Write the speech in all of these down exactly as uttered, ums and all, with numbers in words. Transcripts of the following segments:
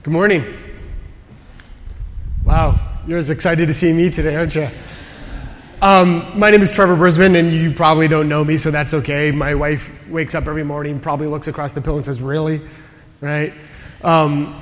Good morning. Wow, you're as excited to see me today, aren't you? Um, my name is Trevor Brisbane, and you probably don't know me, so that's okay. My wife wakes up every morning, probably looks across the pillow and says, "Really?" Right? Um,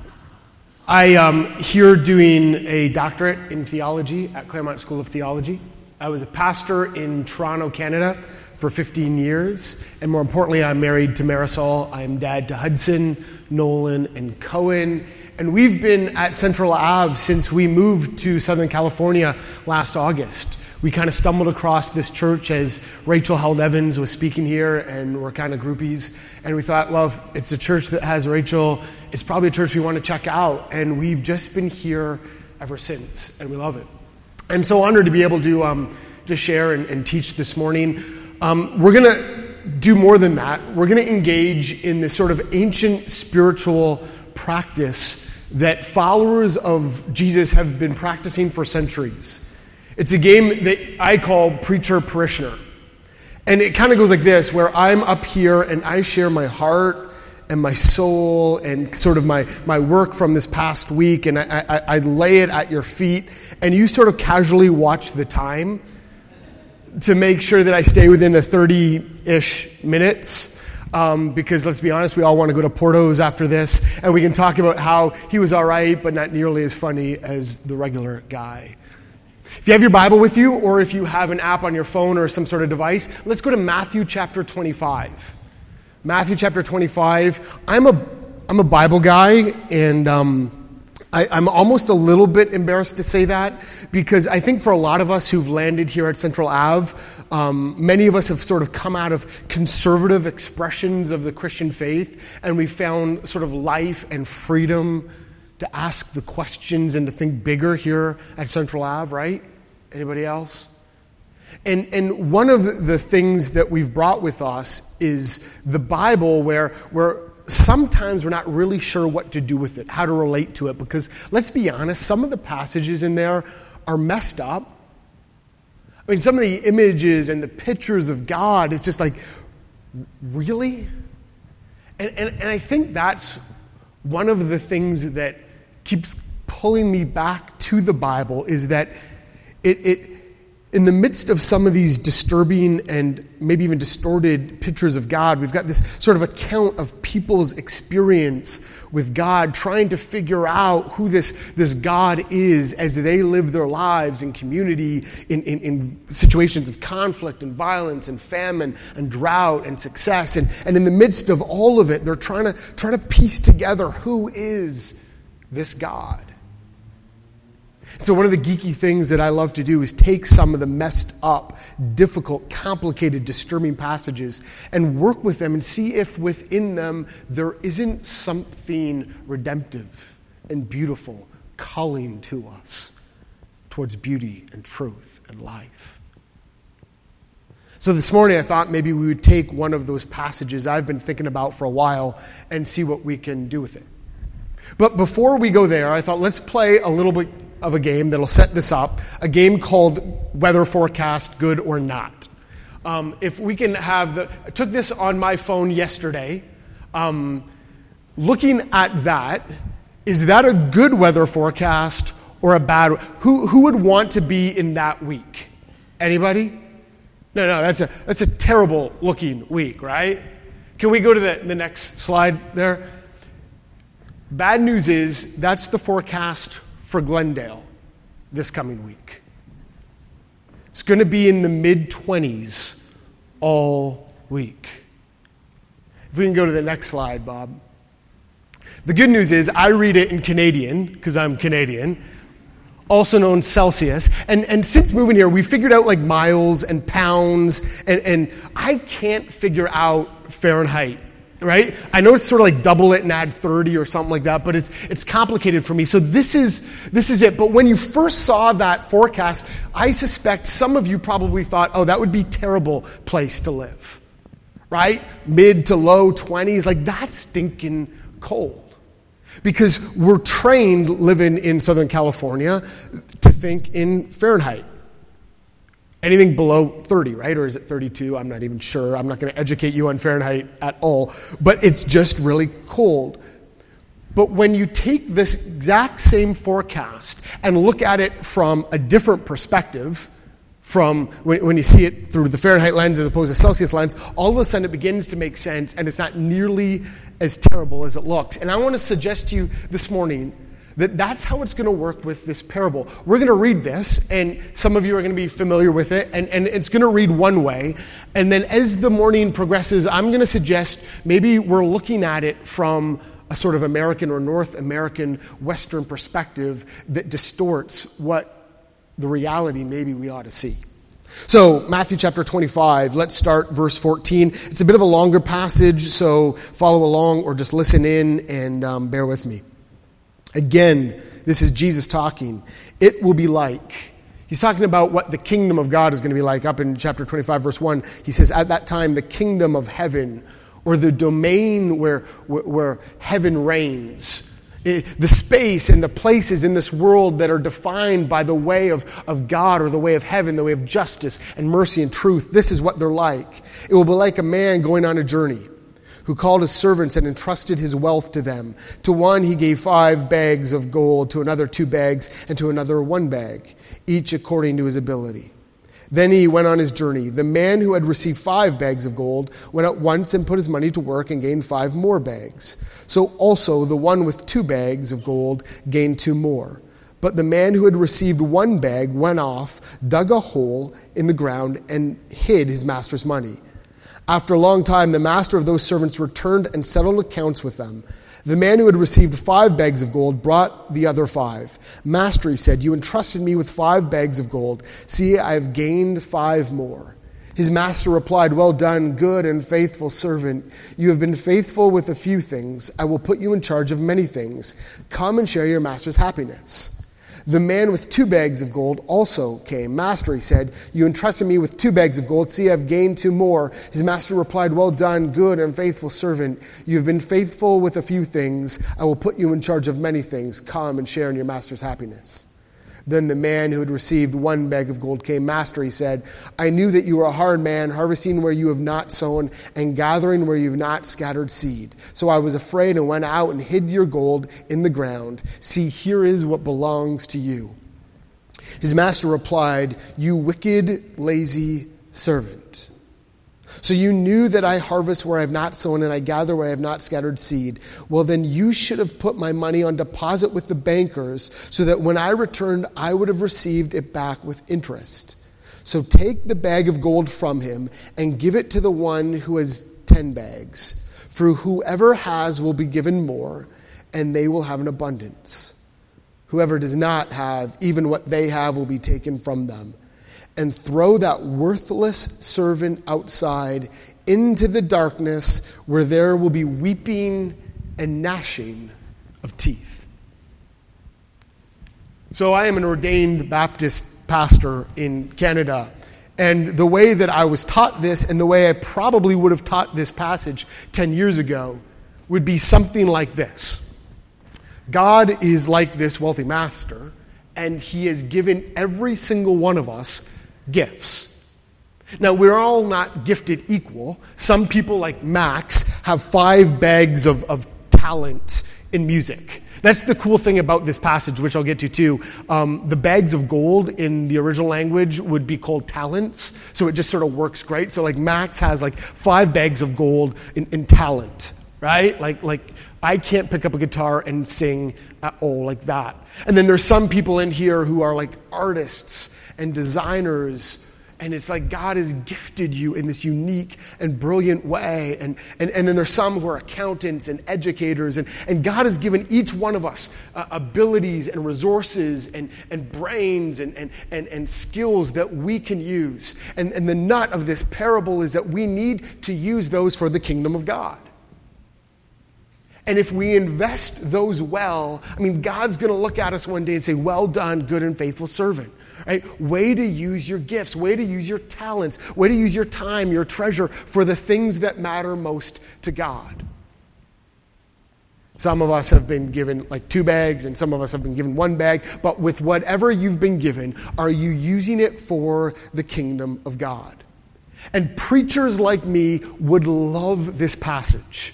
I am here doing a doctorate in theology at Claremont School of Theology. I was a pastor in Toronto, Canada for fifteen years, and more importantly, I'm married to Marisol. I'm dad to Hudson, Nolan, and Cohen, and we've been at Central Ave since we moved to Southern California last August. We kind of stumbled across this church as Rachel Held Evans was speaking here, and we're kind of groupies, and we thought, well, if it's a church that has Rachel, it's probably a church we want to check out, and we've just been here ever since, and we love it. I'm so honored to be able to um, just share and, and teach this morning. Um, we're going to do more than that. We're going to engage in this sort of ancient spiritual practice that followers of Jesus have been practicing for centuries. It's a game that I call preacher-parishioner. And it kind of goes like this, where I'm up here and I share my heart and my soul and sort of my, my work from this past week, and I, I, I lay it at your feet, and you sort of casually watch the time to make sure that I stay within the thirty-ish minutes, um, because let's be honest, we all want to go to Porto's after this, and we can talk about how he was all right, but not nearly as funny as the regular guy. If you have your Bible with you, or if you have an app on your phone or some sort of device, let's go to Matthew chapter twenty-five. Matthew chapter twenty-five. I'm a I'm a Bible guy, and um, I, I'm almost a little bit embarrassed to say that, because I think for a lot of us who've landed here at Central Ave, um, many of us have sort of come out of conservative expressions of the Christian faith, and we found sort of life and freedom to ask the questions and to think bigger here at Central Ave, right? Anybody else? And and one of the things that we've brought with us is the Bible, where where sometimes we're not really sure what to do with it, how to relate to it, because let's be honest, some of the passages in there are messed up. I mean, some of the images and the pictures of God, it's just like, really? And, and, and I think that's one of the things that keeps pulling me back to the Bible, is that it, it in the midst of some of these disturbing and maybe even distorted pictures of God, we've got this sort of account of people's experience with God, trying to figure out who this, this God is as they live their lives in community, in, in, in situations of conflict and violence and famine and drought and success. And, and in the midst of all of it, they're trying to, trying to piece together who is this God. So one of the geeky things that I love to do is take some of the messed up, difficult, complicated, disturbing passages and work with them and see if within them there isn't something redemptive and beautiful calling to us towards beauty and truth and life. So this morning I thought maybe we would take one of those passages I've been thinking about for a while and see what we can do with it. But before we go there, I thought let's play a little bit of a game that'll set this up, a game called Weather Forecast Good or Not. Um, if we can have the, I took this on my phone yesterday. Um, looking at that, is that a good weather forecast or a bad? Who who would want to be in that week? Anybody? No, no, that's a that's a terrible looking week, right? Can we go to the, the next slide there? Bad news is that's the forecast for Glendale this coming week. It's going to be in the mid-twenties all week. If we can go to the next slide, Bob. The good news is I read it in Canadian, because I'm Canadian, also known Celsius. And, and since moving here, we figured out like miles and pounds, and, and I can't figure out Fahrenheit. Right? I know it's sort of like double it and add thirty or something like that, but it's it's complicated for me. So this is this is it. But when you first saw that forecast, I suspect some of you probably thought, oh, that would be a terrible place to live. Right? Mid to low twenties, like that's stinking cold. Because we're trained living in Southern California to think in Fahrenheit. Anything below thirty, right? Or is it thirty-two? I'm not even sure. I'm not going to educate you on Fahrenheit at all. But it's just really cold. But when you take this exact same forecast and look at it from a different perspective, from when, when you see it through the Fahrenheit lens as opposed to Celsius lens, all of a sudden it begins to make sense, and it's not nearly as terrible as it looks. And I want to suggest to you this morning that that's how it's going to work with this parable. We're going to read this, and some of you are going to be familiar with it, and, and it's going to read one way. And then as the morning progresses, I'm going to suggest maybe we're looking at it from a sort of American or North American Western perspective that distorts what the reality maybe we ought to see. So, Matthew chapter twenty-five, let's start verse fourteen. It's a bit of a longer passage, so follow along or just listen in and um, bear with me. Again, this is Jesus talking. It will be like. He's talking about what the kingdom of God is going to be like. Up in chapter twenty-five, verse one, he says, at that time, the kingdom of heaven, or the domain where, where, where heaven reigns, the space and the places in this world that are defined by the way of, of God or the way of heaven, the way of justice and mercy and truth. This is what they're like. It will be like a man going on a journey who called his servants and entrusted his wealth to them. To one he gave five bags of gold, to another two bags, and to another one bag, each according to his ability. Then he went on his journey. The man who had received five bags of gold went at once and put his money to work and gained five more bags. So also the one with two bags of gold gained two more. But the man who had received one bag went off, dug a hole in the ground, and hid his master's money. After a long time, the master of those servants returned and settled accounts with them. The man who had received five bags of gold brought the other five. Master, he said, you entrusted me with five bags of gold. See, I have gained five more. His master replied, well done, good and faithful servant. You have been faithful with a few things. I will put you in charge of many things. Come and share your master's happiness. The man with two bags of gold also came. Master, he said, you entrusted me with two bags of gold. See, I've gained two more. His master replied, well done, good and faithful servant. You have been faithful with a few things. I will put you in charge of many things. Come and share in your master's happiness. Then the man who had received one bag of gold came. Master, he said, I knew that you were a hard man, harvesting where you have not sown and gathering where you have not scattered seed. So I was afraid and went out and hid your gold in the ground. See, here is what belongs to you. His master replied, you wicked, lazy servant. So you knew that I harvest where I have not sown and I gather where I have not scattered seed. Well, then you should have put my money on deposit with the bankers so that when I returned, I would have received it back with interest. So take the bag of gold from him and give it to the one who has ten bags. For whoever has will be given more, and they will have an abundance. Whoever does not have, even what they have will be taken from them. And throw that worthless servant outside into the darkness where there will be weeping and gnashing of teeth. So I am an ordained Baptist pastor in Canada. And the way that I was taught this and the way I probably would have taught this passage ten years ago would be something like this. God is like this wealthy master, and he has given every single one of us gifts. Now, we're all not gifted equal. Some people, like Max, have five bags of, of talent in music. That's the cool thing about this passage, which I'll get to too. Um, the bags of gold in the original language would be called talents, so it just sort of works great. So like Max has like five bags of gold in, in talent, right? Like, like I can't pick up a guitar and sing at all like that. And then there's some people in here who are like artists and designers, and it's like God has gifted you in this unique and brilliant way. And, and, and then there's some who are accountants and educators, and, and God has given each one of us uh, abilities and resources and, and brains and, and, and, and skills that we can use. And, and the nut of this parable is that we need to use those for the kingdom of God. And if we invest those well, I mean, God's going to look at us one day and say, well done, good and faithful servant. Right? Way to use your gifts, way to use your talents, way to use your time, your treasure for the things that matter most to God. Some of us have been given like two bags, and some of us have been given one bag, but with whatever you've been given, are you using it for the kingdom of God? And preachers like me would love this passage.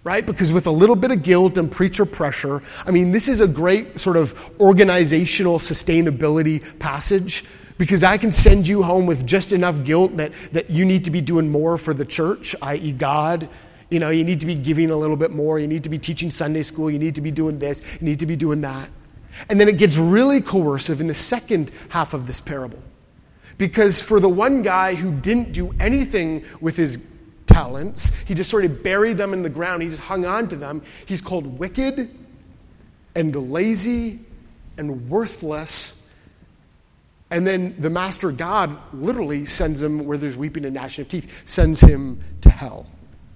right? Because with a little bit of guilt and preacher pressure, I mean, this is a great sort of organizational sustainability passage, because I can send you home with just enough guilt that, that you need to be doing more for the church, that is. God. You know, you need to be giving a little bit more. You need to be teaching Sunday school. You need to be doing this. You need to be doing that. And then it gets really coercive in the second half of this parable. Because for the one guy who didn't do anything with his talents, he just sort of buried them in the ground. He just hung on to them. He's called wicked and lazy and worthless. And then the master God literally sends him where there's weeping and gnashing of teeth, sends him to hell.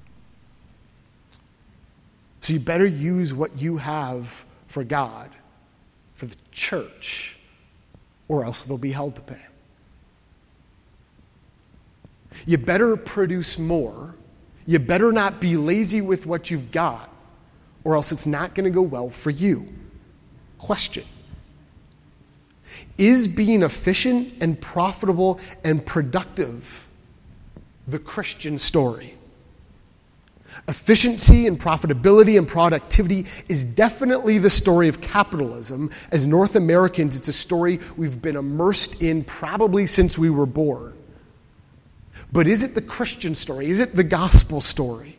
So you better use what you have for God, for the church, or else they'll be held to pay. You better produce more. You better not be lazy with what you've got, or else it's not going to go well for you. Question. Is being efficient and profitable and productive the Christian story? Efficiency and profitability and productivity is definitely the story of capitalism. As North Americans, it's a story we've been immersed in probably since we were born. But is it the Christian story? Is it the gospel story?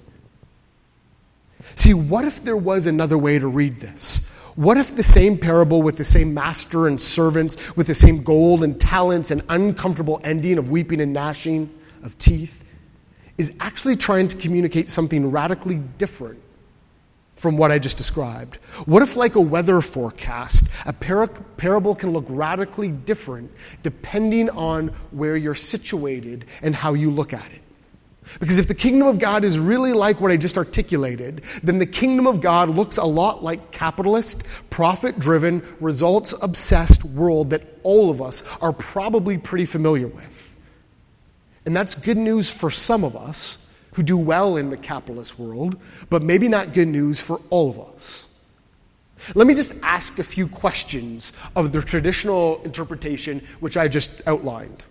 See, what if there was another way to read this? What if the same parable with the same master and servants, with the same gold and talents and uncomfortable ending of weeping and gnashing of teeth, is actually trying to communicate something radically different from what I just described? What if, like a weather forecast, a par- parable can look radically different depending on where you're situated and how you look at it? Because if the kingdom of God is really like what I just articulated, then the kingdom of God looks a lot like capitalist, profit-driven, results-obsessed world that all of us are probably pretty familiar with. And that's good news for some of us who do well in the capitalist world, but maybe not good news for all of us. Let me just ask a few questions of the traditional interpretation which I just outlined.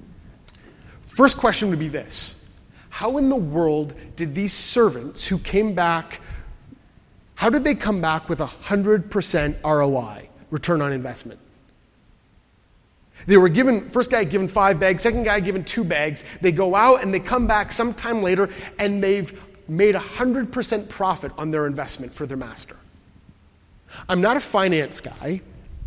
First question would be this. How in the world did these servants who came back, how did they come back with one hundred percent R O I, return on investment? They were given, first guy given five bags, second guy given two bags. They go out and they come back sometime later and they've made one hundred percent profit on their investment for their master. I'm not a finance guy,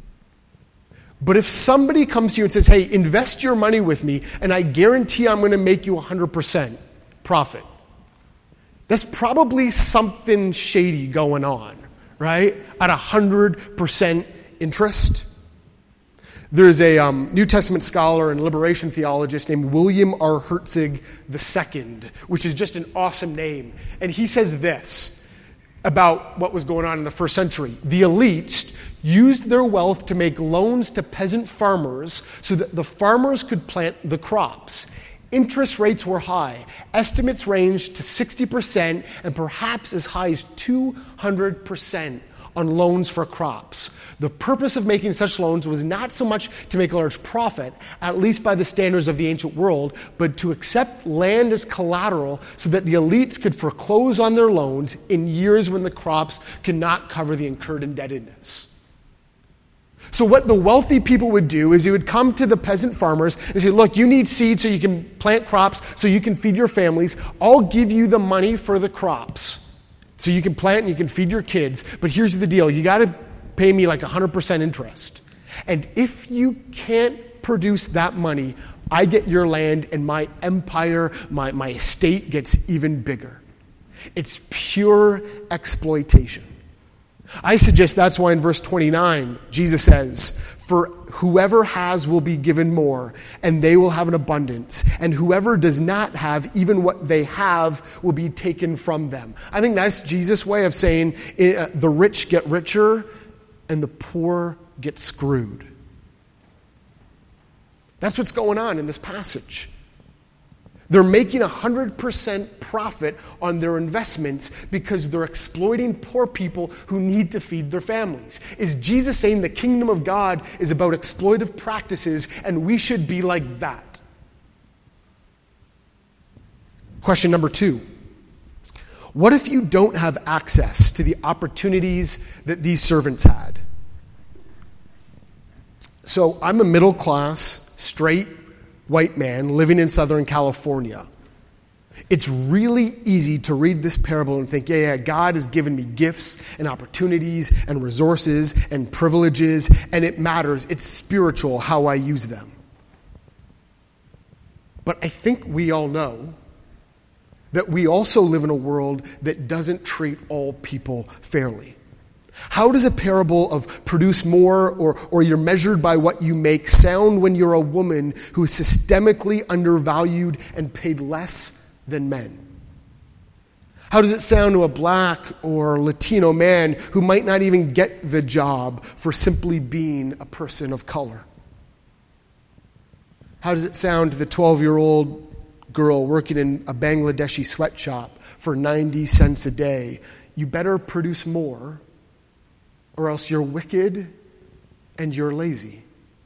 but if somebody comes to you and says, hey, invest your money with me and I guarantee I'm going to make you one hundred percent profit, that's probably something shady going on, right? At one hundred percent interest. There's a um, New Testament scholar and liberation theologist named William R. Herzig the Second, which is just an awesome name. And he says this about what was going on in the first century. The elites used their wealth to make loans to peasant farmers so that the farmers could plant the crops. Interest rates were high. Estimates ranged to sixty percent and perhaps as high as two hundred percent on loans for crops. The purpose of making such loans was not so much to make a large profit, at least by the standards of the ancient world, but to accept land as collateral so that the elites could foreclose on their loans in years when the crops could not cover the incurred indebtedness. So what the wealthy people would do is they would come to the peasant farmers and say, look, you need seed so you can plant crops, so you can feed your families. I'll give you the money for the crops so you can plant and you can feed your kids. But here's the deal. You got to pay me like one hundred percent interest. And if you can't produce that money, I get your land and my empire, my, my estate gets even bigger. It's pure exploitation. I suggest that's why in verse twenty-nine, Jesus says, for whoever has will be given more, and they will have an abundance. And whoever does not have, even what they have will be taken from them. I think that's Jesus' way of saying uh, the rich get richer and the poor get screwed. That's what's going on in this passage. They're making one hundred percent profit on their investments because they're exploiting poor people who need to feed their families. Is Jesus saying the kingdom of God is about exploitive practices and we should be like that? Question number two. What if you don't have access to the opportunities that these servants had? So I'm a middle-class, straight, white man living in Southern California. It's really easy to read this parable and think, yeah, yeah, God has given me gifts and opportunities and resources and privileges, and it matters. It's spiritual how I use them. But I think we all know that we also live in a world that doesn't treat all people fairly. How does a parable of produce more or, or you're measured by what you make sound when you're a woman who is systemically undervalued and paid less than men? How does it sound to a black or Latino man who might not even get the job for simply being a person of color? How does it sound to the twelve-year-old girl working in a Bangladeshi sweatshop for ninety cents a day? You better produce more, or else you're wicked and you're lazy.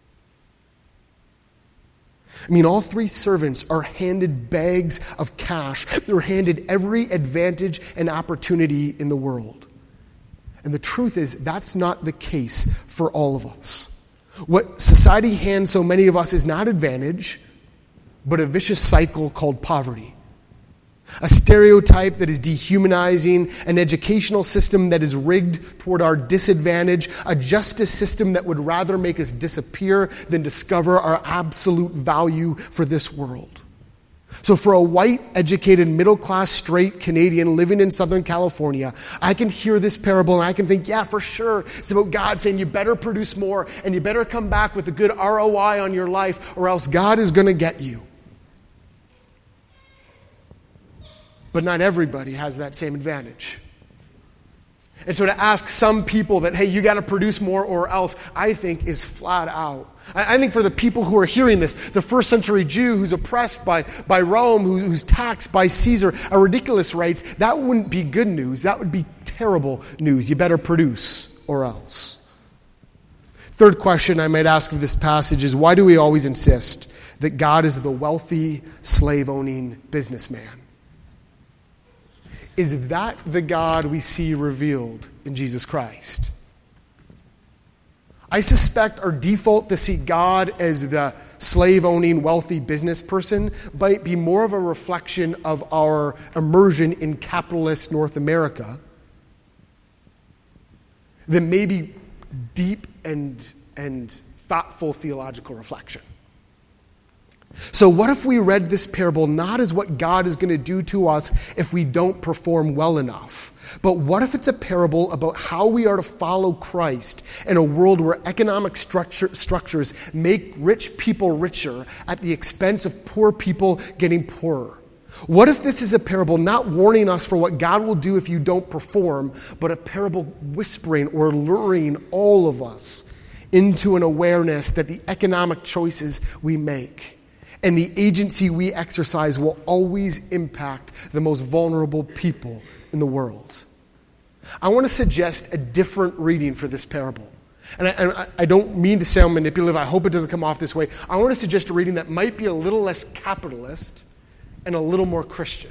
I mean, all three servants are handed bags of cash. They're handed every advantage and opportunity in the world. And the truth is, that's not the case for all of us. What society hands so many of us is not advantage, but a vicious cycle called poverty. A stereotype that is dehumanizing, an educational system that is rigged toward our disadvantage, a justice system that would rather make us disappear than discover our absolute value for this world. So for a white, educated, middle-class, straight Canadian living in Southern California, I can hear this parable and I can think, yeah, for sure, it's about God saying you better produce more and you better come back with a good R O I on your life or else God is going to get you. But not everybody has that same advantage. And so to ask some people that, hey, you got to produce more or else, I think is flat out. I, I think for the people who are hearing this, the first century Jew who's oppressed by, by Rome, who, who's taxed by Caesar at ridiculous rates, that wouldn't be good news. That would be terrible news. You better produce or else. Third question I might ask of this passage is, why do we always insist that God is the wealthy, slave-owning businessman? Is that the God we see revealed in Jesus Christ? I suspect our default to see God as the slave-owning, wealthy business person might be more of a reflection of our immersion in capitalist North America than maybe deep and, and thoughtful theological reflection. So what if we read this parable not as what God is going to do to us if we don't perform well enough, but what if it's a parable about how we are to follow Christ in a world where economic structure, structures make rich people richer at the expense of poor people getting poorer? What if this is a parable not warning us for what God will do if you don't perform, but a parable whispering or luring all of us into an awareness that the economic choices we make and the agency we exercise will always impact the most vulnerable people in the world? I want to suggest a different reading for this parable. And I, and I don't mean to sound manipulative. I hope it doesn't come off this way. I want to suggest a reading that might be a little less capitalist and a little more Christian.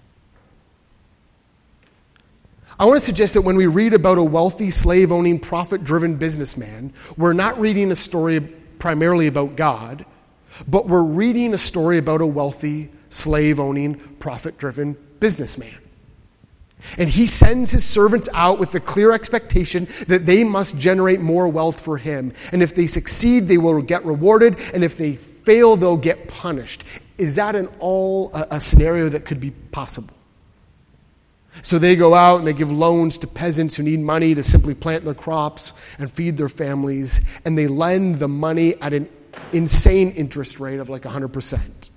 I want to suggest that when we read about a wealthy, slave-owning, profit-driven businessman, we're not reading a story primarily about God, but we're reading a story about a wealthy, slave-owning, profit-driven businessman. And he sends his servants out with the clear expectation that they must generate more wealth for him. And if they succeed, they will get rewarded. And if they fail, they'll get punished. Is that an all a, a scenario that could be possible? So they go out and they give loans to peasants who need money to simply plant their crops and feed their families. And they lend the money at an insane interest rate of like one hundred percent.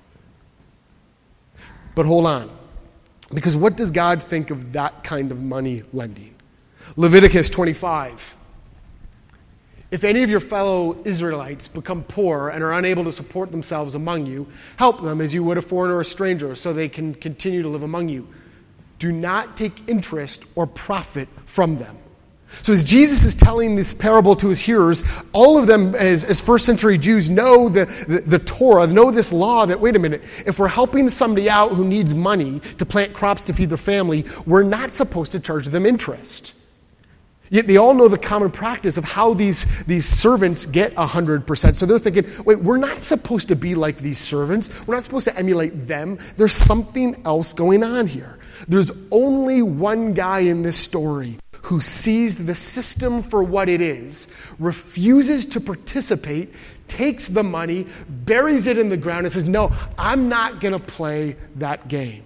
But hold on. Because what does God think of that kind of money lending? Leviticus twenty-five. If any of your fellow Israelites become poor and are unable to support themselves among you, help them as you would a foreigner or a stranger so they can continue to live among you. Do not take interest or profit from them. So as Jesus is telling this parable to his hearers, all of them as, as first century Jews know the, the, the Torah, know this law that, wait a minute, if we're helping somebody out who needs money to plant crops to feed their family, we're not supposed to charge them interest. Yet they all know the common practice of how these, these servants get one hundred percent. So they're thinking, wait, we're not supposed to be like these servants. We're not supposed to emulate them. There's something else going on here. There's only one guy in this story who sees the system for what it is, refuses to participate, takes the money, buries it in the ground, and says, no, I'm not going to play that game.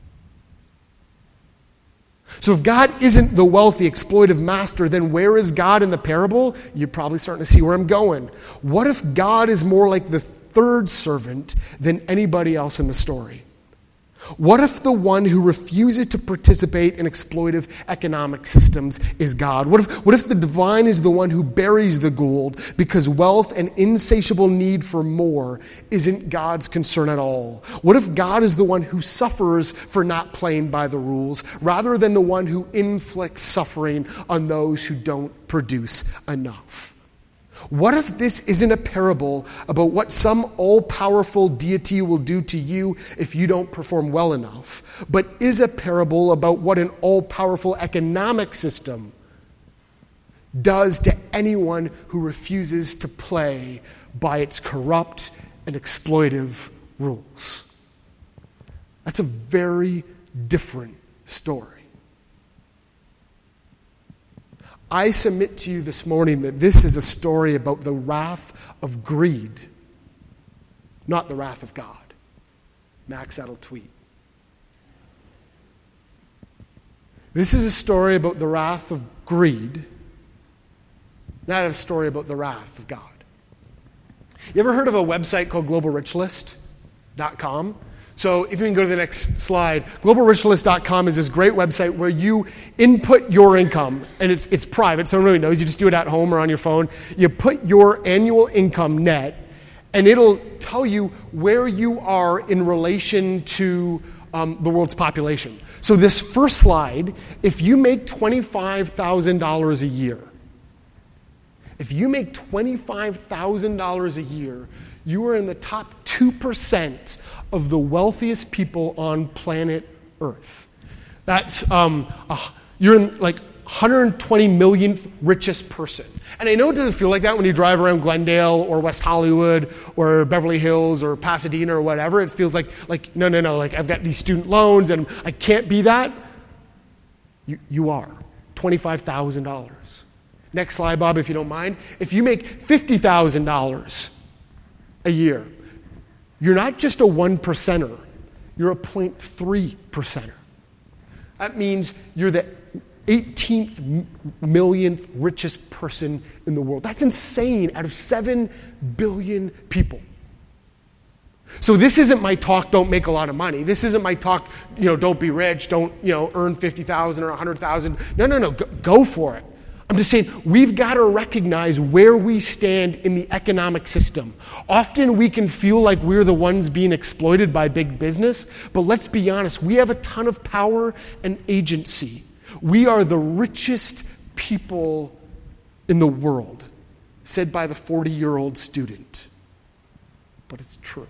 So if God isn't the wealthy, exploitive master, then where is God in the parable? You're probably starting to see where I'm going. What if God is more like the third servant than anybody else in the story? What if the one who refuses to participate in exploitive economic systems is God? What if, what if the divine is the one who buries the gold because wealth and insatiable need for more isn't God's concern at all? What if God is the one who suffers for not playing by the rules rather than the one who inflicts suffering on those who don't produce enough? What if this isn't a parable about what some all-powerful deity will do to you if you don't perform well enough, but is a parable about what an all-powerful economic system does to anyone who refuses to play by its corrupt and exploitive rules? That's a very different story. I submit to you this morning that this is a story about the wrath of greed, not the wrath of God. Max, that'll tweet. This is a story about the wrath of greed, not a story about the wrath of God. You ever heard of a website called global rich list dot com? So if you can go to the next slide, global rich list dot com is this great website where you input your income, and it's it's private, so no one really knows. You just do it at home or on your phone. You put your annual income net, and it'll tell you where you are in relation to um, the world's population. So this first slide, if you make twenty-five thousand dollars a year, if you make twenty-five thousand dollars a year, you are in the top two percent of the wealthiest people on planet Earth. That's, um, uh, you're in like one hundred twenty millionth richest person. And I know it doesn't feel like that when you drive around Glendale or West Hollywood or Beverly Hills or Pasadena or whatever. It feels like, like no, no, no, like I've got these student loans and I can't be that. You, you are. twenty-five thousand dollars. Next slide, Bob, if you don't mind. If you make fifty thousand dollars a year, you're not just a one percenter, you're a zero point three percenter. That means you're the eighteenth millionth richest person in the world. That's insane, out of seven billion people. So this isn't my talk, don't make a lot of money. This isn't my talk, you know, don't be rich, don't, you know, earn fifty thousand or one hundred thousand. No, no, no, go, go for it. I'm just saying, we've got to recognize where we stand in the economic system. Often we can feel like we're the ones being exploited by big business, but let's be honest, we have a ton of power and agency. We are the richest people in the world, said by the forty-year-old student. But it's true.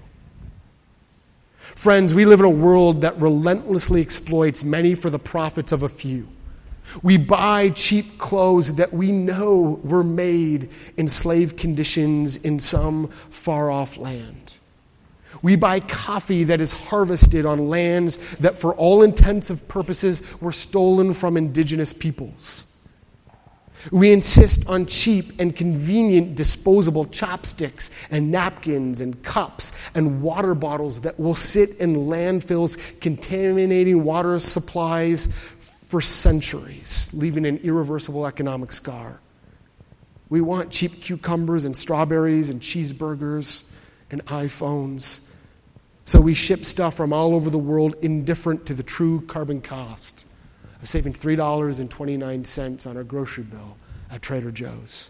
Friends, we live in a world that relentlessly exploits many for the profits of a few. We buy cheap clothes that we know were made in slave conditions in some far-off land. We buy coffee that is harvested on lands that for all intents and purposes were stolen from indigenous peoples. We insist on cheap and convenient disposable chopsticks and napkins and cups and water bottles that will sit in landfills contaminating water supplies for centuries, leaving an irreversible economic scar. We want cheap cucumbers and strawberries and cheeseburgers and iPhones. So we ship stuff from all over the world indifferent to the true carbon cost of saving three dollars and twenty-nine cents on our grocery bill at Trader Joe's.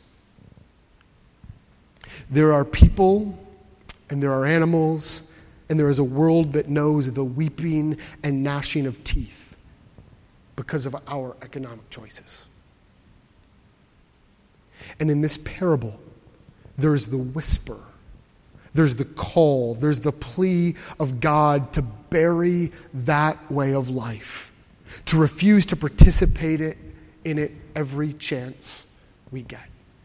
There are people and there are animals and there is a world that knows the weeping and gnashing of teeth because of our economic choices. And in this parable, there's the whisper, there's the call, there's the plea of God to bury that way of life, to refuse to participate it, in it every chance we get.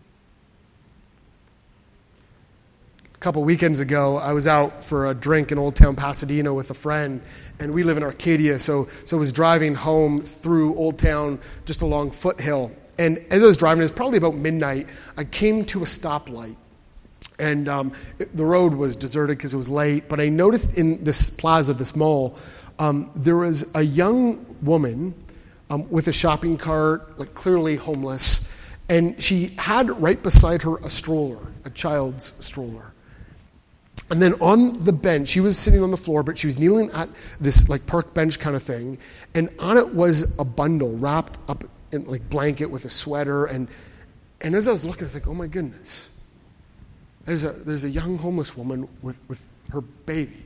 A couple weekends ago, I was out for a drink in Old Town Pasadena with a friend, and we live in Arcadia, so, so I was driving home through Old Town just along Foothill. And as I was driving, it was probably about midnight, I came to a stoplight. And um, it, the road was deserted because it was late, but I noticed in this plaza, this mall, um, there was a young woman um, with a shopping cart, like clearly homeless, and she had right beside her a stroller, a child's stroller. And then on the bench, she was sitting on the floor, but she was kneeling at this like park bench kind of thing, and on it was a bundle wrapped up in like blanket with a sweater, and and as I was looking, I was like, oh my goodness. There's a there's a young homeless woman with, with her baby.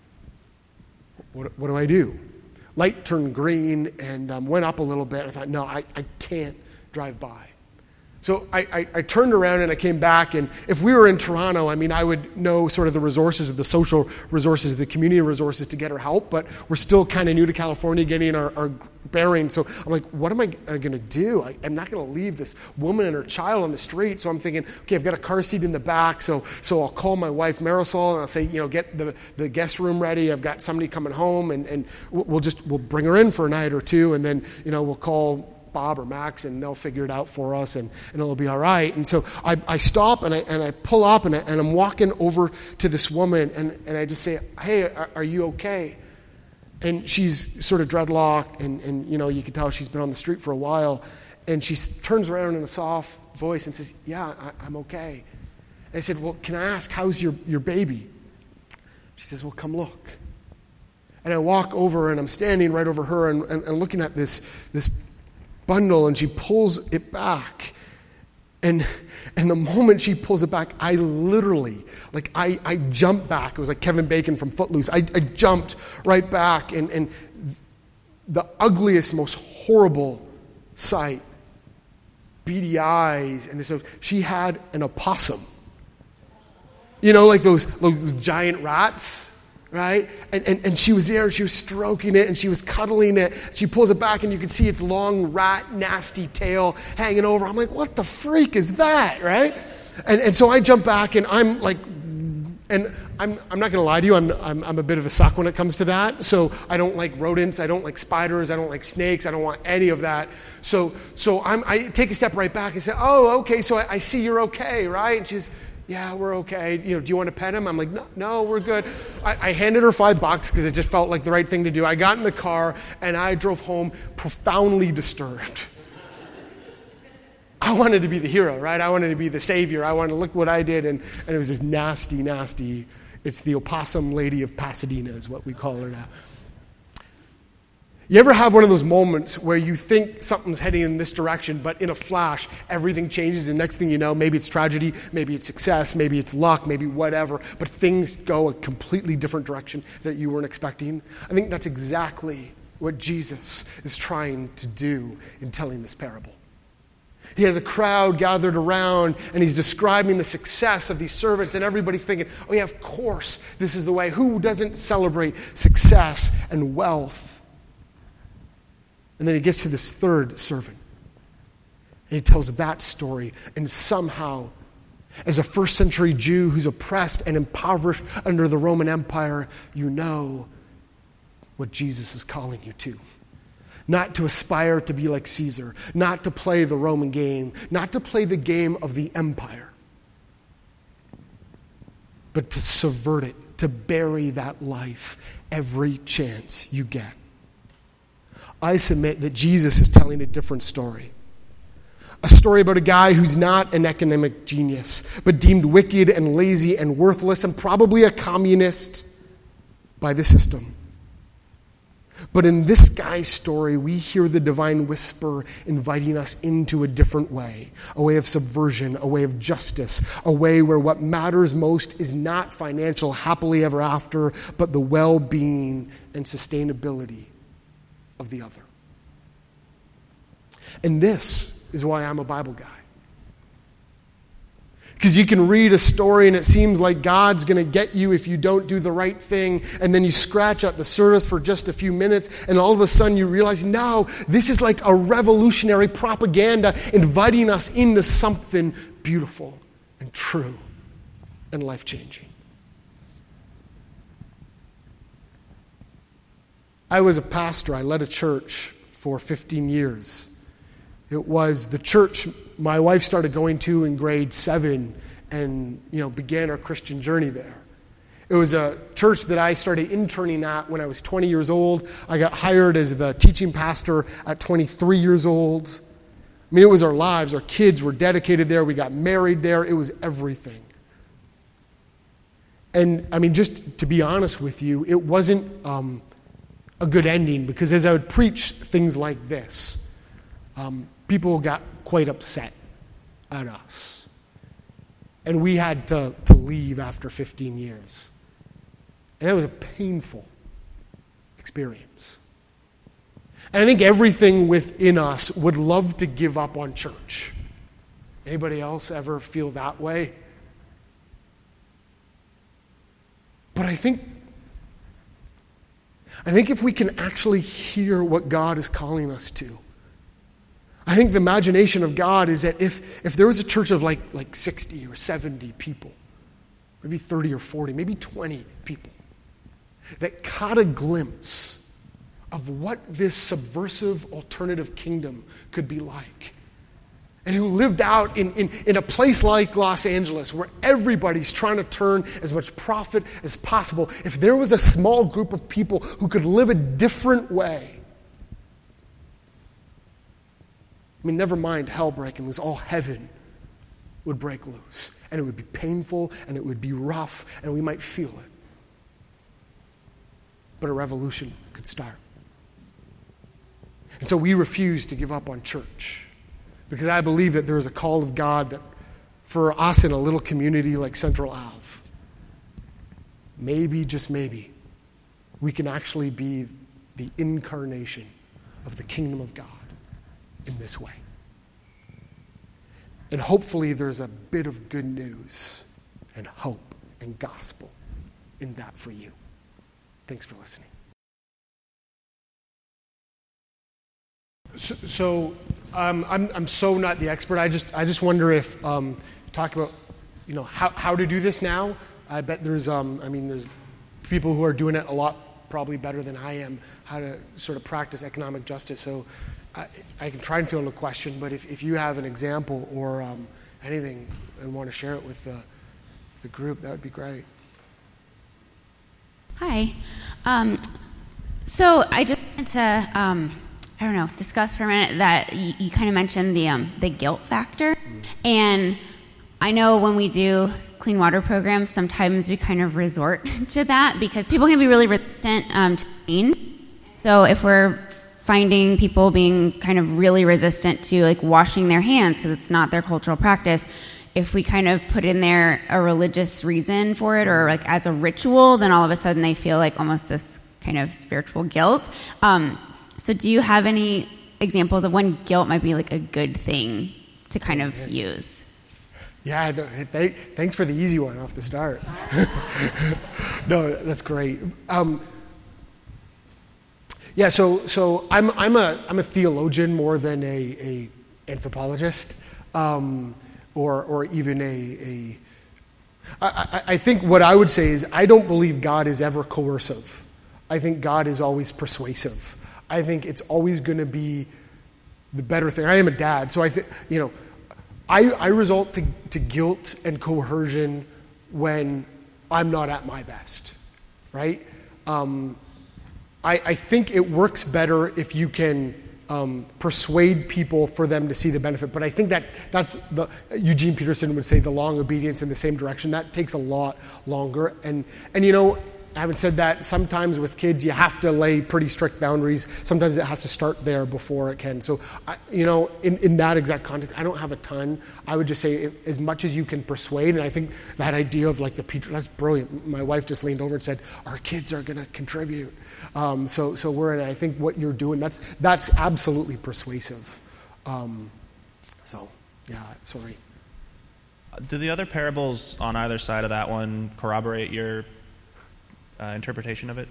What what do I do? Light turned green and um, went up a little bit. I thought, no, I, I can't drive by. So I, I, I turned around and I came back, and if we were in Toronto, I mean, I would know sort of the resources, the social resources, the community resources to get her help, but we're still kind of new to California, getting our, our bearings. So I'm like, what am I going to do? I, I'm not going to leave this woman and her child on the street. So I'm thinking, okay, I've got a car seat in the back, so so I'll call my wife Marisol and I'll say, you know, get the, the guest room ready. I've got somebody coming home, and, and we'll just we'll bring her in for a night or two, and then you know we'll call Bob or Max, and they'll figure it out for us, and, and it'll be all right. And so I, I stop, and I and I pull up, and, I, and I'm walking over to this woman, and, and I just say, hey, are, are you okay? And she's sort of dreadlocked, and, and you know, you can tell she's been on the street for a while, and she turns around in a soft voice and says, yeah, I, I'm okay. And I said, well, can I ask, how's your, your baby? She says, well, come look. And I walk over, and I'm standing right over her, and, and, and looking at this this bundle, and she pulls it back, and and the moment she pulls it back, I literally, like I, I jumped back. It was like Kevin Bacon from Footloose. I, I jumped right back, and, and the ugliest, most horrible sight, beady eyes, and so she had an opossum. You know, like those, those giant rats. Right? And, and and she was there, and she was stroking it, and she was cuddling it. She pulls it back, and you can see its long, rat, nasty tail hanging over. I'm like, what the freak is that? Right? And and so I jump back, and I'm like, and I'm I'm not going to lie to you, I'm, I'm I'm a bit of a suck when it comes to that. So I don't like rodents, I don't like spiders, I don't like snakes, I don't want any of that. So so I'm I take a step right back and say, oh, okay, so I, I see you're okay, right? And she's, yeah, we're okay. You know, do you want to pet him? I'm like, no, no, we're good. I, I handed her five bucks because it just felt like the right thing to do. I got in the car, and I drove home profoundly disturbed. I wanted to be the hero, right? I wanted to be the savior. I wanted to look what I did, and, and it was this nasty, nasty, it's the opossum lady of Pasadena is what we call her now. You ever have one of those moments where you think something's heading in this direction, but in a flash, everything changes, and next thing you know, maybe it's tragedy, maybe it's success, maybe it's luck, maybe whatever, but things go a completely different direction that you weren't expecting? I think that's exactly what Jesus is trying to do in telling this parable. He has a crowd gathered around, and he's describing the success of these servants, and everybody's thinking, oh yeah, of course, this is the way. Who doesn't celebrate success and wealth? And then he gets to this third servant. And he tells that story. And somehow, as a first century Jew who's oppressed and impoverished under the Roman Empire, you know what Jesus is calling you to. Not to aspire to be like Caesar. Not to play the Roman game. Not to play the game of the empire. But to subvert it. To bury that life every chance you get. I submit that Jesus is telling a different story. A story about a guy who's not an economic genius, but deemed wicked and lazy and worthless and probably a communist by the system. But in this guy's story, we hear the divine whisper inviting us into a different way, a way of subversion, a way of justice, a way where what matters most is not financial happily ever after, but the well-being and sustainability of the other. And this is why I'm a Bible guy. Because you can read a story and it seems like God's going to get you if you don't do the right thing. And then you scratch at the service for just a few minutes and all of a sudden you realize, no, this is like a revolutionary propaganda inviting us into something beautiful and true and life-changing. I was a pastor. I led a church for fifteen years. It was the church my wife started going to in grade seven and, you know, began our Christian journey there. It was a church that I started interning at when I was twenty years old. I got hired as the teaching pastor at twenty-three years old. I mean, it was our lives. Our kids were dedicated there. We got married there. It was everything. And, I mean, just to be honest with you, it wasn't um, a good ending because as I would preach things like this, um, people got quite upset at us. And we had to, to leave after fifteen years. And it was a painful experience. And I think everything within us would love to give up on church. Anybody else ever feel that way? But I think, I think if we can actually hear what God is calling us to, I think the imagination of God is that if, if there was a church of like, like sixty or seventy people, maybe thirty or forty, maybe twenty people, that caught a glimpse of what this subversive alternative kingdom could be like, and who lived out in, in, in a place like Los Angeles where everybody's trying to turn as much profit as possible, if there was a small group of people who could live a different way, I mean, never mind hell breaking loose, all heaven would break loose. And it would be painful, and it would be rough, and we might feel it. But a revolution could start. And so we refuse to give up on church. Because I believe that there is a call of God that for us in a little community like Central Ave, maybe, just maybe, we can actually be the incarnation of the kingdom of God in this way. And hopefully there's a bit of good news and hope and gospel in that for you. Thanks for listening. So, so um, I'm I'm so not the expert. I just I just wonder if um, talk about you know how how to do this now. I bet there's um I mean there's people who are doing it a lot probably better than I am, how to sort of practice economic justice. So I, I can try and field a question, but if, if you have an example or um, anything and want to share it with the, the group, that would be great. Hi. Um, so I just wanted to, um, I don't know, discuss for a minute that you, you kind of mentioned the um, the guilt factor. Mm. And I know when we do clean water programs, sometimes we kind of resort to that because people can be really resistant um, to clean. So if we're finding people being kind of really resistant to like washing their hands because it's not their cultural practice, if we kind of put in there a religious reason for it or like as a ritual, then all of a sudden they feel like almost this kind of spiritual guilt. Um, so do you have any examples of when guilt might be like a good thing to kind of use? Yeah, no, th- thanks for the easy one off the start. No, that's great. Um, Yeah, so so I'm I'm a I'm a theologian more than a, a anthropologist, um, or or even a a. I, I think what I would say is I don't believe God is ever coercive. I think God is always persuasive. I think it's always going to be the better thing. I am a dad, so I think you know, I I resort to to guilt and coercion when I'm not at my best, right? Um, I, I think it works better if you can um, persuade people for them to see the benefit. But I think that that's the Eugene Peterson would say the long obedience in the same direction. That takes a lot longer. And and you know, having said that, sometimes with kids you have to lay pretty strict boundaries. Sometimes it has to start there before it can. So I, you know, in, in that exact context, I don't have a ton. I would just say if, as much as you can persuade. And I think that idea of like the Peter, that's brilliant. My wife just leaned over and said, "Our kids are going to contribute." Um, so, so we're in it. I think what you're doing, that's that's absolutely persuasive. Um, so, yeah, sorry. Do the other parables on either side of that one corroborate your uh, interpretation of it?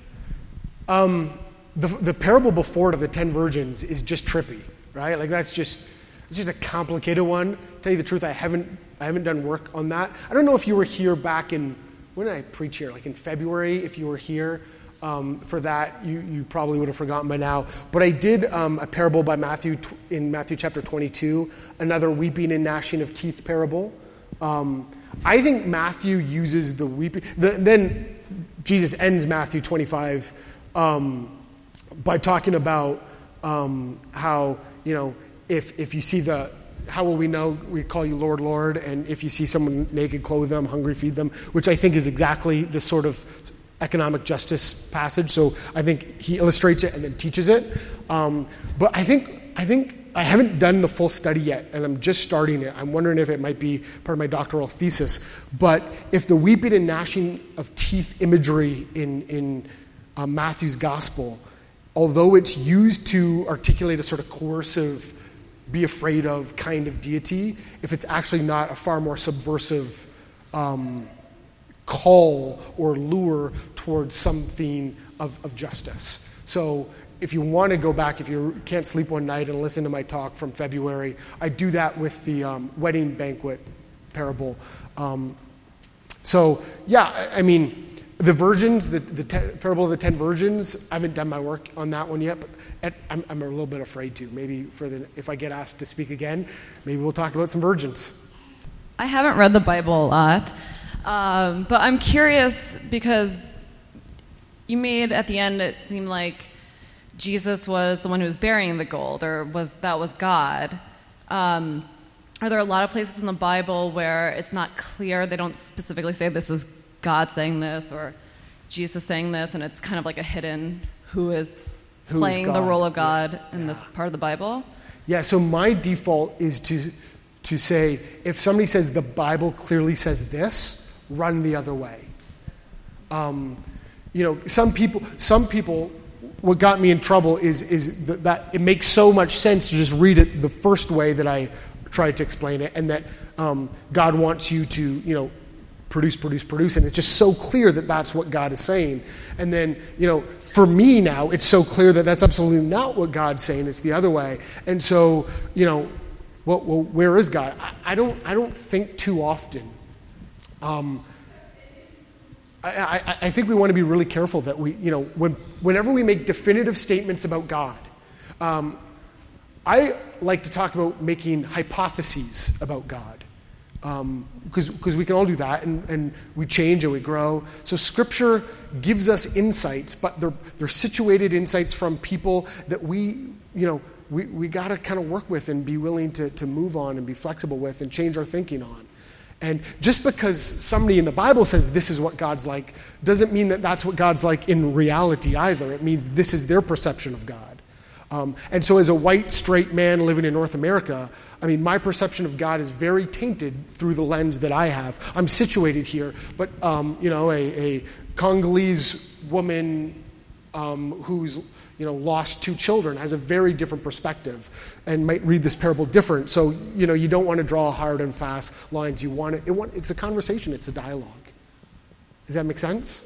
Um, the the parable before it of the ten virgins is just trippy, right? Like that's just it's just a complicated one. To tell you the truth, I haven't I haven't done work on that. I don't know if you were here back in when did I preach here? Like in February, if you were here um, for that, you you probably would have forgotten by now. But I did um, a parable by Matthew in Matthew chapter twenty-two, another weeping and gnashing of teeth parable. Um, I think Matthew uses the weeping. The, then Jesus ends Matthew twenty-five um, by talking about um, how, you know, if if you see the, how will we know we call you Lord, Lord, and if you see someone naked, clothe them, hungry, feed them, which I think is exactly the sort of economic justice passage. So I think he illustrates it and then teaches it. Um, but I think I think. I haven't done the full study yet, and I'm just starting it. I'm wondering if it might be part of my doctoral thesis. But if the weeping and gnashing of teeth imagery in, in uh, Matthew's gospel, although it's used to articulate a sort of coercive, be afraid of kind of deity, if it's actually not a far more subversive um, call or lure towards something of, of justice. So if you want to go back, if you can't sleep one night and listen to my talk from February, I do that with the um, wedding banquet parable. Um, so, yeah, I, I mean, the virgins, the, the ten, parable of the ten virgins, I haven't done my work on that one yet, but at, I'm, I'm a little bit afraid to. Maybe for the, if I get asked to speak again, maybe we'll talk about some virgins. I haven't read the Bible a lot, um, but I'm curious because you made at the end it seem like Jesus was the one who was burying the gold, or was that was God. Um, are there a lot of places in the Bible where it's not clear, they don't specifically say this is God saying this or Jesus saying this, and it's kind of like a hidden who is who playing is the role of God yeah. in yeah. this part of the Bible? Yeah, so my default is to to say, if somebody says the Bible clearly says this, run the other way. Um, you know, some people, some people, what got me in trouble is is that, that it makes so much sense to just read it the first way that I tried to explain it, and that um, God wants you to, you know, produce, produce, produce, and it's just so clear that that's what God is saying. And then, you know, for me now, it's so clear that that's absolutely not what God's saying. It's the other way. And so, you know, well, well where is God? I, I don't, I don't think too often. Um, I, I, I think we want to be really careful that we, you know, when, whenever we make definitive statements about God, um, I like to talk about making hypotheses about God, because um, because we can all do that, and, and we change and we grow. So Scripture gives us insights, but they're they're situated insights from people that we, you know, we, we got to kind of work with and be willing to, to move on and be flexible with and change our thinking on. And just because somebody in the Bible says this is what God's like, doesn't mean that that's what God's like in reality either. It means this is their perception of God. Um, and so as a white, straight man living in North America, I mean, my perception of God is very tainted through the lens that I have. I'm situated here, but, um, you know, a, a Congolese woman um, who's, you know, lost two children has a very different perspective and might read this parable different. So, you know, you don't want to draw hard and fast lines. You want it, it want, it's a conversation. It's a dialogue. Does that make sense?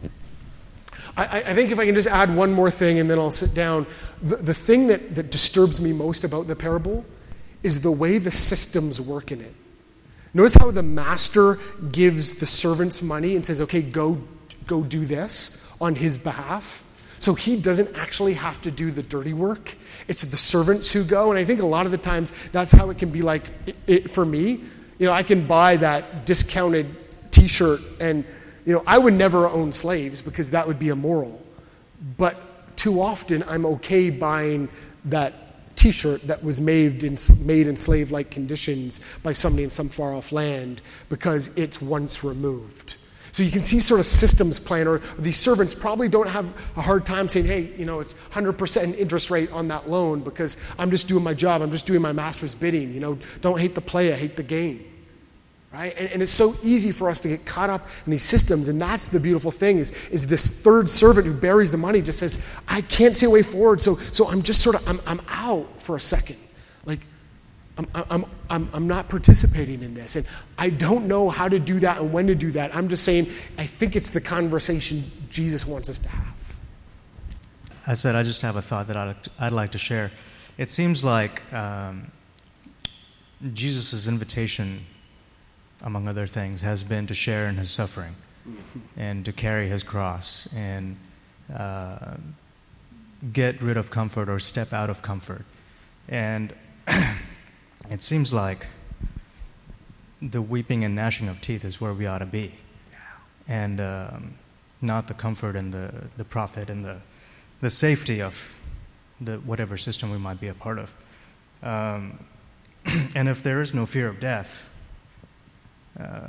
I, I think if I can just add one more thing and then I'll sit down. The, the thing that, that disturbs me most about the parable is the way the systems work in it. Notice how the master gives the servants money and says, okay, go, go do this on his behalf. So he doesn't actually have to do the dirty work. It's the servants who go. And I think a lot of the times that's how it can be like it, it, for me. You know, I can buy that discounted T-shirt and, you know, I would never own slaves because that would be immoral. But too often I'm okay buying that T-shirt that was made in, made in slave-like conditions by somebody in some far-off land because it's once removed. So you can see sort of systems playing, or these servants probably don't have a hard time saying, hey, you know, it's one hundred percent interest rate on that loan because I'm just doing my job. I'm just doing my master's bidding. You know, don't hate the play, I hate the game. Right? And, and it's so easy for us to get caught up in these systems, and that's the beautiful thing is, is this third servant who buries the money just says, I can't see a way forward, so so I'm just sort of, I'm I'm out for a second. Like, I'm, I'm, I'm, I'm not participating in this. And I don't know how to do that and when to do that. I'm just saying, I think it's the conversation Jesus wants us to have. I said I just have a thought that I'd, I'd like to share. It seems like um, Jesus' invitation, among other things, has been to share in his suffering mm-hmm. and to carry his cross and uh, get rid of comfort or step out of comfort. And it seems like the weeping and gnashing of teeth is where we ought to be, and um, not the comfort and the, the profit and the the safety of the whatever system we might be a part of. Um, and if there is no fear of death, uh,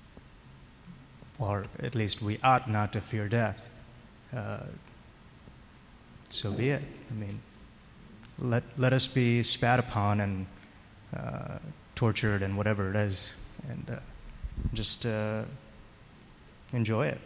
or at least we ought not to fear death, uh, so be it. I mean, let let us be spat upon and uh, tortured and whatever it is, and uh, just uh, enjoy it.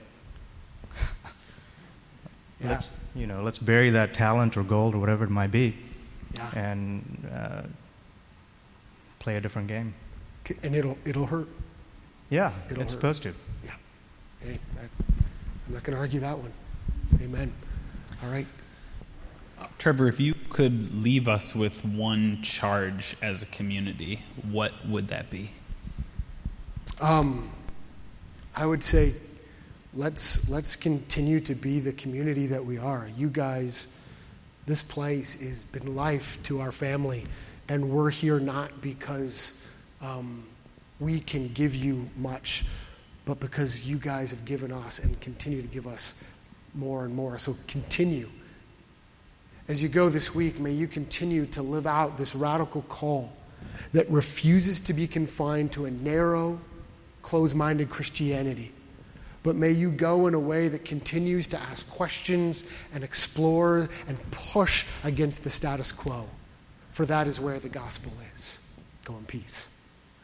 Yeah. Let's, you know, let's bury that talent or gold or whatever it might be, yeah. and uh, play a different game. And it'll it'll hurt. Yeah, it'll it's hurt. supposed to. Yeah. Hey, that's, I'm not going to argue that one. Amen. All right. Uh, Trevor, if you could leave us with one charge as a community, what would that be? Um, I would say, let's let's continue to be the community that we are. You guys, this place has been life to our family, and we're here not because um, we can give you much, but because you guys have given us and continue to give us more and more. So continue. As you go this week, may you continue to live out this radical call that refuses to be confined to a narrow, closed-minded Christianity. But may you go in a way that continues to ask questions and explore and push against the status quo. For that is where the gospel is. Go in peace.